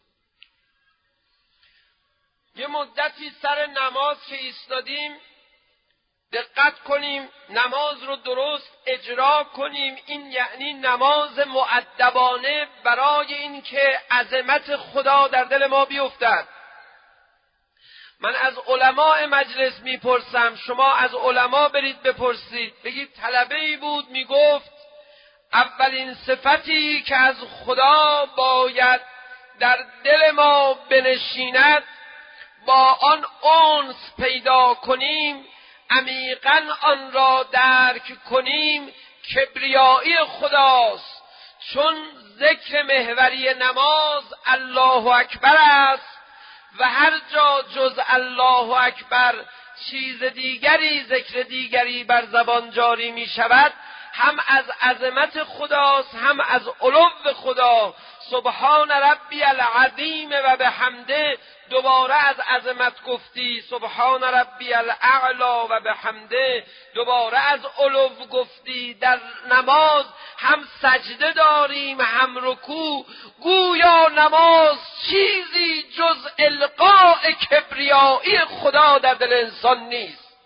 یه مدتی سر نماز که ایستادیم دقت کنیم نماز رو درست اجرا کنیم. این یعنی نماز مؤدبانه برای این که عظمت خدا در دل ما بیفتد. من از علماء مجلس میپرسم، شما از علما برید بپرسید. بگید طلبه‌ای بود میگفت اولین صفتی که از خدا باید در دل ما بنشیند، با آن انس پیدا کنیم، عمیقاً آن را درک کنیم، کبریایی خداست. چون ذکر محوری نماز الله اکبر است و هر جا جز الله اکبر چیز دیگری، ذکر دیگری بر زبان جاری می شود، هم از عظمت خداست هم از علو خدا. سبحان ربی العظیم و بحمده، دوباره از عظمت گفتی. سبحان ربی الاعلی و بحمده، دوباره از علو گفتی. در نماز هم سجده داریم هم رکوع. گویا نماز چیزی جز القاء کبریایی خدا در دل انسان نیست.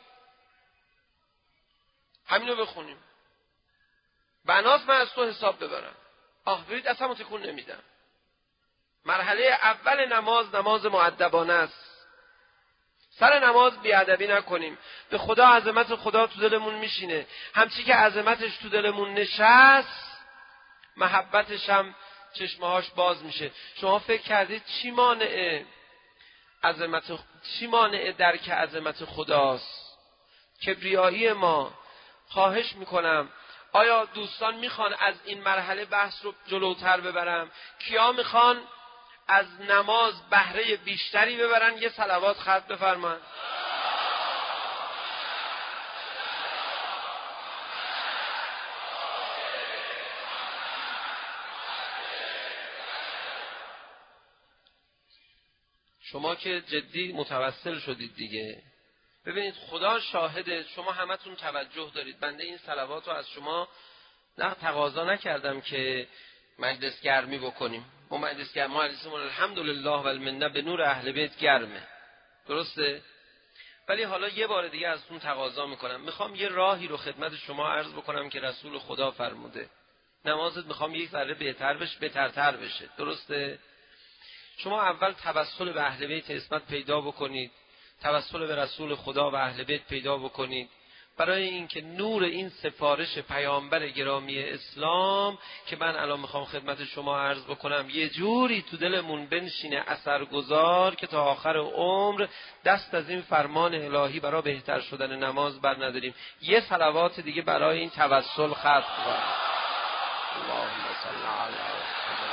همینو بخونیم. بناس من از تو حساب ببرم. آه برید اصلا متکون نمیدم. مرحله اول نماز نماز مؤدبانه است. سر نماز بیادبی نکنیم. به خدا عظمت خدا تو دلمون میشینه. همچی که عظمتش تو دلمون نشست محبتش هم چشمهاش باز میشه. شما فکر کردید چی مانعه عظمت چی مانعه درک عظمت خداست؟ کبریایی ما. خواهش میکنم آیا دوستان میخوان از این مرحله بحث رو جلوتر ببرم؟ کیا میخوان از نماز بهره بیشتری ببرن؟ یه صلوات خط بفرمایید. شما که جدی متوسل شدید دیگه. ببینید خدا شاهده، شما همتون توجه دارید. بنده این صلوات رو از شما نه تقاضا نکردم که مجلس گرمی بکنیم. ما مجلس گرمی مجلسمون الحمدلله و المنه به نور اهل بیت گرمه، درسته؟ ولی حالا یه بار دیگه از اون تقاضا میکنم، میخوام یه راهی رو خدمت شما عرض بکنم که رسول خدا فرموده. نمازت میخوام یک ذره بهتر بشه، بهترتر بشه، درسته؟ شما اول توسل به اهل بیت عصمت پیدا بکنید، توسل به رسول خدا و اهل بیت پیدا بکنید، برای اینکه نور این سفارش پیامبر گرامی اسلام که من الان میخوام خدمت شما عرض بکنم یه جوری تو دلمون بنشینه اثرگذار که تا آخر عمر دست از این فرمان الهی برای بهتر شدن نماز بر نداریم. یه صلوات دیگه برای این توسل خط کنید. اللهم صل علی محمد.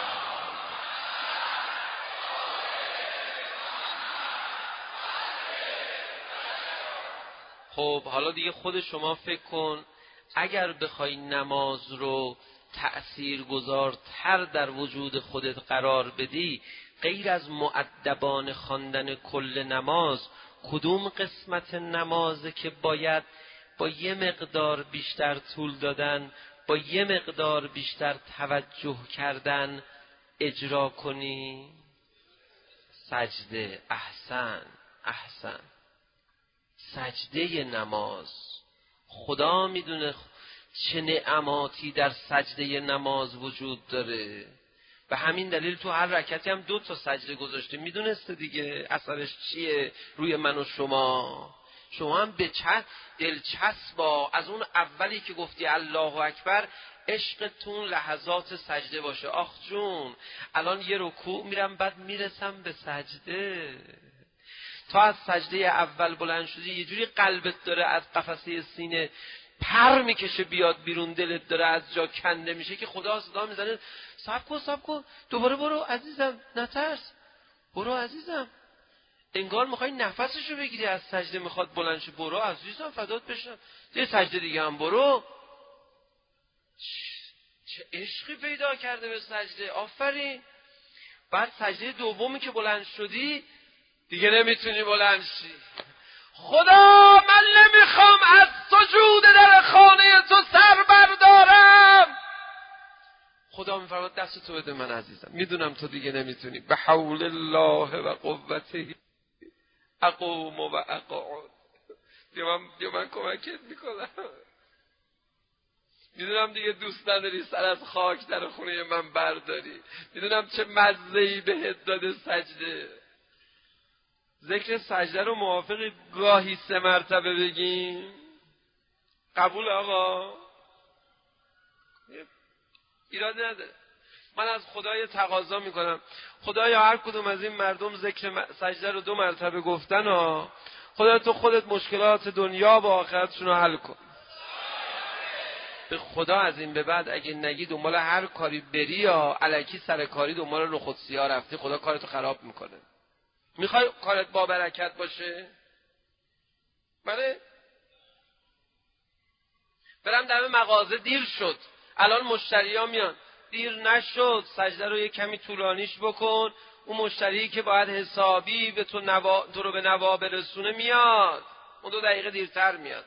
خب حالا دیگه خود شما فکر کن، اگر بخوای نماز رو تأثیرگذارتر در وجود خودت قرار بدی، غیر از مؤدبانه خواندن کل نماز، کدوم قسمت نمازه که باید با یه مقدار بیشتر طول دادن، با یه مقدار بیشتر توجه کردن اجرا کنی؟ سجده. احسن احسن سجده نماز. خدا میدونه چه نعماتی در سجده نماز وجود داره. به همین دلیل تو هر رکعتی هم دو تا سجده گذاشته. میدونسته دیگه اثرش چیه روی من و شما. شما هم به چه دلچسبا از اون اولی که گفتی الله اکبر عشقتون لحظات سجده باشه. آخ جون الان یه رکوع میرم بعد میرسم به سجده. تا از سجده اول بلند شدی یه جوری قلبت داره از قفسه سینه پر میکشه بیاد بیرون، دلت داره از جا کنده میشه که خدا صدا میزنه صبر کن صبر کن دوباره برو عزیزم، نترس، برو عزیزم. انگار میخوای نفسشو بگیری از سجده، میخواد بلند شه. برو عزیزم فدات بشم، یه سجده دیگه هم برو. چه عشقی پیدا کرده به سجده. آفرین. بعد سجده دومی که بلند شدی دیگه نمیتونی بلند شی. خدا من نمیخوام از سجود در خانه تو سر بردارم. خدا میفرماد دست تو بده من عزیزم، میدونم تو دیگه نمیتونی. به حول الله و قوته اقوم و اقعد. بیا من, بیا من کمکت میکنم. میدونم دیگه دوست نداری سر از خاک در خونه من برداری. میدونم چه مزه‌ای بهت داده سجده. ذکر سجده رو موافقی گاهی سه مرتبه بگیم؟ قبول آقا؟ ایراد نداره. من از خدای تقاضا میکنم خدایا هر کدوم از این مردم ذکر سجده رو دو مرتبه گفتن ها، خدا تو خودت مشکلات دنیا و آخرتشون رو حل کن. به خدا از این به بعد اگه نگی دنبال هر کاری بری یا الکی سر کاری دنبال نخود سیاه رفتی، خدا کارتو خراب میکنه. میخوای کارت با برکت باشه؟ بله. برم در مغازه دیر شد، الان مشتری ها میان. دیر نشد، سجده رو یه کمی طولانیش بکن، اون مشتری که باید حسابی به تو, نوا... تو رو به نوا برسونه میاد، اون دو دقیقه دیرتر میاد.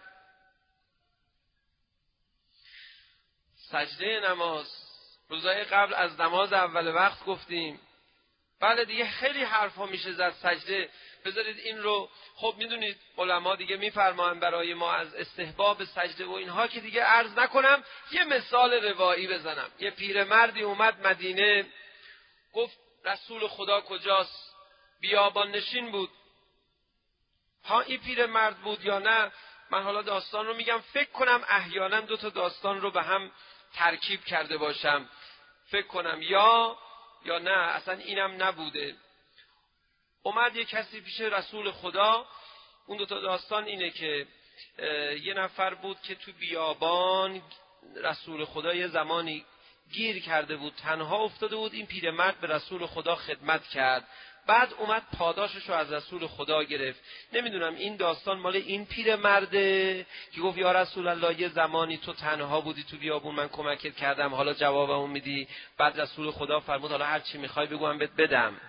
سجده نماز روزای قبل از نماز اول وقت گفتیم. بله دیگه خیلی حرفا میشه زد سجده. بذارید این رو، خب میدونید علما دیگه میفرمایند برای ما از استحباب سجده و اینها که دیگه عرض نکنم. یه مثال روایی بزنم. یه پیرمردی اومد مدینه، گفت رسول خدا کجاست؟ بیابان نشین بود. ها این پیرمرد بود یا نه؟ من حالا داستان رو میگم، فکر کنم احیانا دو تا داستان رو به هم ترکیب کرده باشم، فکر کنم یا یا نه اصلا اینم نبوده. اومد یه کسی پیش رسول خدا. اون دو تا داستان اینه که یه نفر بود که تو بیابان رسول خدا یه زمانی گیر کرده بود، تنها افتاده بود. این پیرمرد به رسول خدا خدمت کرد، بعد اومد پاداشش رو از رسول خدا گرفت. نمیدونم این داستان مال این پیرمرده که گفت یا رسول الله یه زمانی تو تنها بودی تو بیابون، من کمکت کردم، حالا جوابمو میدی؟ بعد رسول خدا فرمود حالا هر چی میخوای بگو من بهت بدم.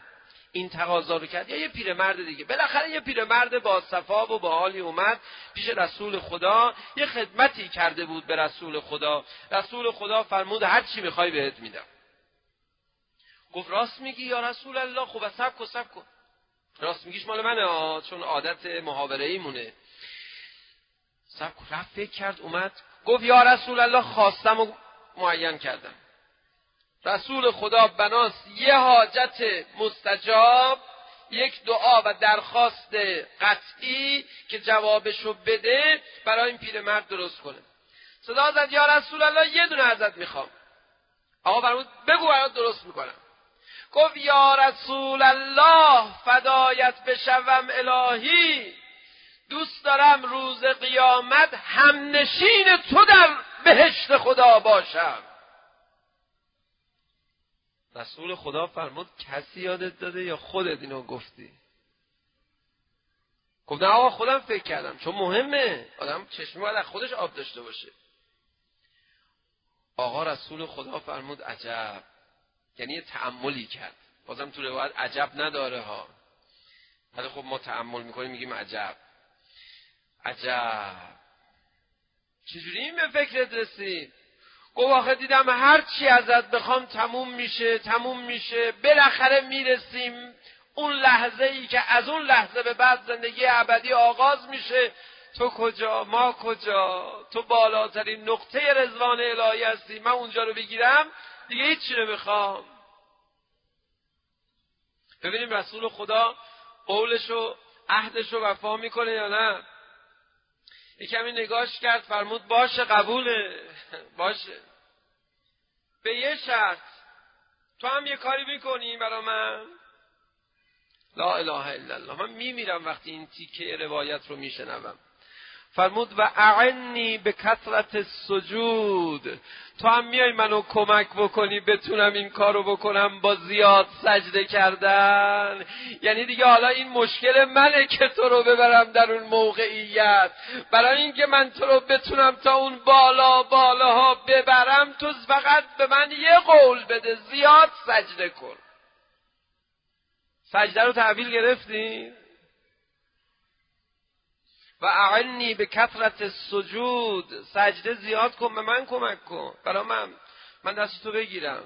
این تقاضا رو کرد، یا یه پیرمرد دیگه. بالاخره یه پیرمرد با صفا و با حالی اومد پیش رسول خدا، یه خدمتی کرده بود به رسول خدا. رسول خدا فرمود هر چی میخوای بهت میدم. گفت راست میگی یا رسول الله؟ خب صبر کن صبر کن، راست میگیش مال منه آه، چون عادت محاوره ای مونه. صبر کن. رفت فکر کرد، اومد گفت یا رسول الله خواستم و معین کردم. رسول خدا بناس یه حاجت مستجاب، یک دعا و درخواست قطعی که جوابشو بده برای این پیرمرد درست کنه. صدا زد یا رسول الله یه دونه ازت میخوام. آقا فرمود بگو برات درست میکنم. گفت یا رسول الله فدایت بشوم الهی، دوست دارم روز قیامت همنشین تو در بهشت خدا باشم. رسول خدا فرمود کسی یادت داده یا خودت اینو گفتی؟ گفت نه آقا خودم فکر کردم، چون مهمه، آدم چشمی باید از خودش آب داشته باشه. آقا رسول خدا فرمود عجب، یعنی یه تأملی کرد. بازم تو روایت عجب نداره ها، ولی خب ما تأمل میکنیم میگیم عجب. عجب چجوری این به فکرت رسید؟ گفت آخه دیدم هر چی ازت بخوام تموم میشه تموم میشه، بالاخره میرسیم اون لحظه ای که از اون لحظه به بعد زندگی ابدی آغاز میشه. تو کجا ما کجا؟ تو بالاترین نقطه رضوان الهی هستی، من اونجا رو بگیرم دیگه هیچ رو بخوام. ببینیم رسول خدا قولشو عهدشو وفا میکنه یا نه. یکمی نگاش کرد، فرمود باشه قبوله، باشه به یه شرط، تو هم یه کاری میکنی برا من؟ لا اله الا الله. من میمیرم وقتی این تیکه روایت رو میشنوم. فرمود و اعنی به کثرت السجود، تو هم میای منو کمک بکنی بتونم این کارو بکنم با زیاد سجده کردن. یعنی دیگه حالا این مشکل منه که تو رو ببرم در اون موقعیت. برای اینکه من تو رو بتونم تا اون بالا بالاها ببرم، تو فقط به من یه قول بده، زیاد سجده کن. سجده رو تحویل گرفتی؟ و اعنی به کثرت السجود، سجده زیاد کن، به من کمک کن، برای من من دست تو بگیرم.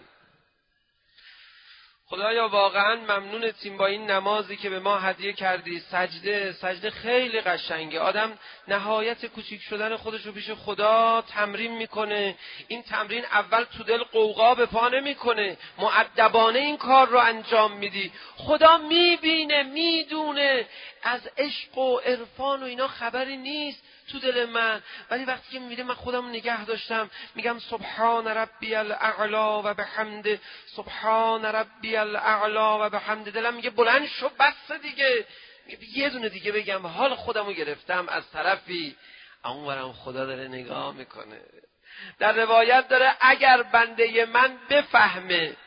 خدایا واقعا ممنونتیم با این نمازی که به ما هدیه کردی. سجده سجده خیلی قشنگه، آدم نهایت کوچیک شدن خودش رو پیش خدا تمرین میکنه. این تمرین اول تو دل قوقا به پا نمیکنه، مؤدبانه این کار رو انجام میدی. خدا میبینه میدونه از عشق و عرفان و اینا خبری نیست تو دل من، ولی وقتی که میبینه من خودم نگه داشتم میگم سبحان ربی الاعلا و بحمده، سبحان ربی الاعلا و بحمده، دلم میگه بلند شو بس دیگه، یه دونه دیگه بگم حال خودمو گرفتم. از طرفی اونورم خدا داره نگاه میکنه. در روایت داره اگر بنده من بفهمه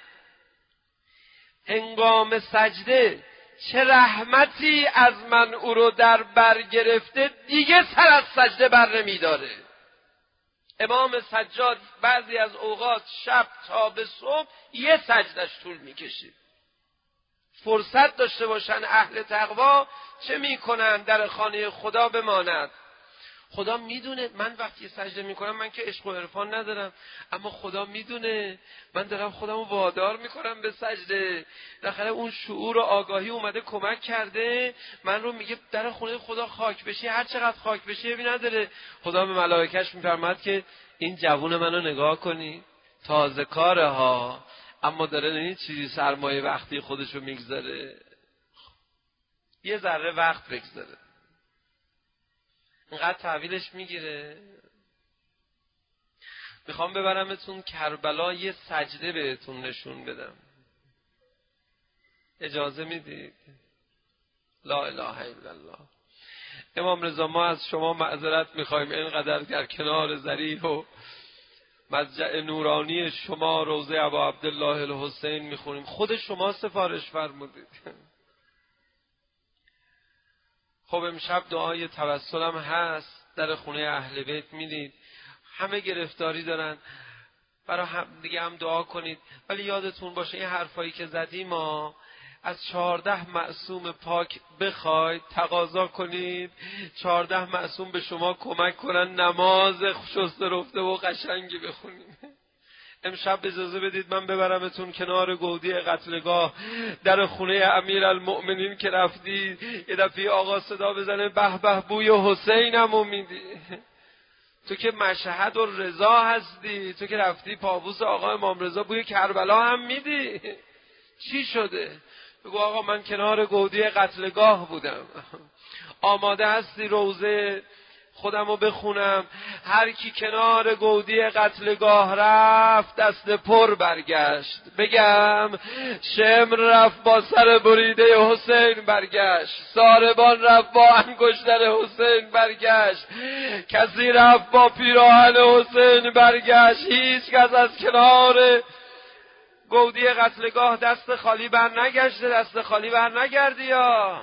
هنگام سجده چه رحمتی از من او رو در بر گرفته، دیگه سر از سجده بر نمیداره. امام سجاد بعضی از اوقات شب تا به صبح یه سجدش طول میکشید. فرصت داشته باشن اهل تقوا چه میکنن؟ در خانه خدا بماند. خدا میدونه من وقتی سجده میکنم من که عشق و عرفان ندارم، اما خدا میدونه من دارم خودمو وادار میکنم به سجده. بالاخره اون شعور و آگاهی اومده کمک کرده من رو، میگه در خونه خدا خاک بشی، هر چقدر خاک بشی ببین نداره. خدا به ملائکه‌اش میفرماد که این جوون منو نگاه کنی، تازه کاره ها، اما داره این چیزی سرمایه وقتی خودشو میگذاره، یه ذره وقت بگذاره اینقدر تحویلش میگیره. میخوام ببرمتون کربلا، یه سجده بهتون نشون بدم، اجازه میدید؟ لا اله الا الله. امام رضا ما از شما معذرت میخوایم، اینقدر در کنار ظریف و مضجع نورانی شما روضه ابا عبدالله الحسین میخونیم، خود شما سفارش فرمودید. خب امشب دعای توسل هم هست، در خونه اهل بیت میدید، همه گرفتاری دارن، برای هم دیگه هم دعا کنید. ولی یادتون باشه این حرفایی که زدیم ما از چهارده معصوم پاک بخواید، تقاضا کنید چهارده معصوم به شما کمک کنن نماز شسته رفته و قشنگی بخونید. امشب اجازه بدید من ببرمتون کنار گودی قتلگاه، در خونه امیرالمؤمنین که رفتی یه دفعه آقا صدا بزنه به به بوی حسینمو میدی. تو که مشهد و رضا هستی، تو که رفتی پابوس آقا امام رضا بوی کربلا هم میدی. چی شده؟ بگو آقا من کنار گودی قتلگاه بودم. آماده هستی روزه خودمو بخونم؟ هر کی کنار گودی قتلگاه رفت دست پر برگشت. بگم شمر رفت با سر بریده حسین برگشت، ساربان رفت با انگشتر حسین برگشت، کسی رفت با پیراهن حسین برگشت. هیچ کس از کنار گودی قتلگاه دست خالی بر نگشته. دست خالی بر نگردی یا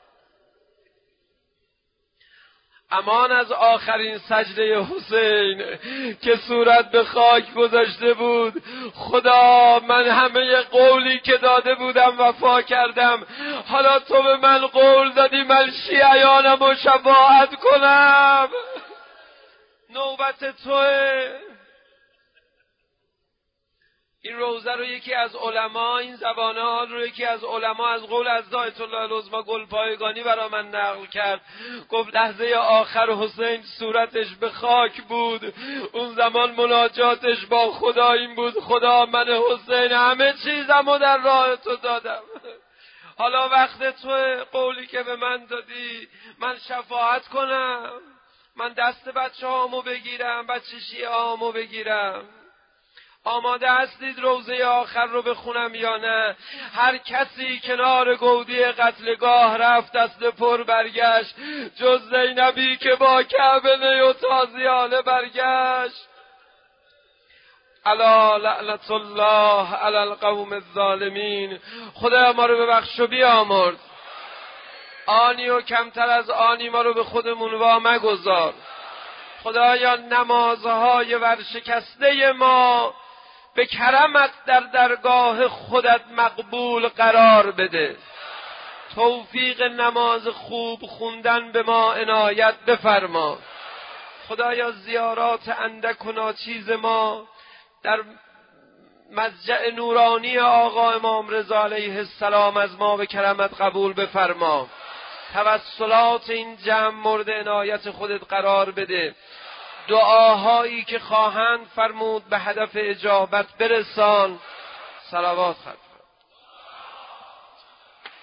امان از آخرین سجده حسین که صورت به خاک گذاشته بود. خدا من همه قولی که داده بودم وفا کردم، حالا تو به من قول دادی من شیعیانم و شفاعت کنم. نوبت توه. این روزه رو یکی از علما، این زبانه ها رو یکی از علما از قول از آیت الله العظمی گلپایگانی برا من نقل کرد. گفت لحظه آخر حسین صورتش به خاک بود، اون زمان مناجاتش با خدا این بود خدا من حسین همه چیزمو در راه تو دادم، حالا وقت تو، قولی که به من دادی من شفاعت کنم، من دست بچه هامو بگیرم، بچه شیعه هامو بگیرم. آماده هستید روزه آخر رو بخونم یا نه؟ هر کسی کنار گودی قتلگاه رفت دست پر برگشت، جز زینبی که با کعبه نی و تازیانه برگشت. الا لعنت الله علی القوم الظالمین. خدا ما رو ببخش و بیامرز. آنی و کمتر از آنی ما رو به خودمون وا مگذار. خدایا نمازهای ورشکسته ما به کرمت در درگاه خودت مقبول قرار بده. توفیق نماز خوب خوندن به ما عنایت بفرما. خدایا زیارات اندک و ناچیز ما در مضجع نورانی آقا امام رضا علیه السلام از ما به کرمت قبول بفرما. توسلات این جمع مورد عنایت خودت قرار بده. دعاهایی که خواهند فرمود به هدف اجابت برسان. صلوات خواهد.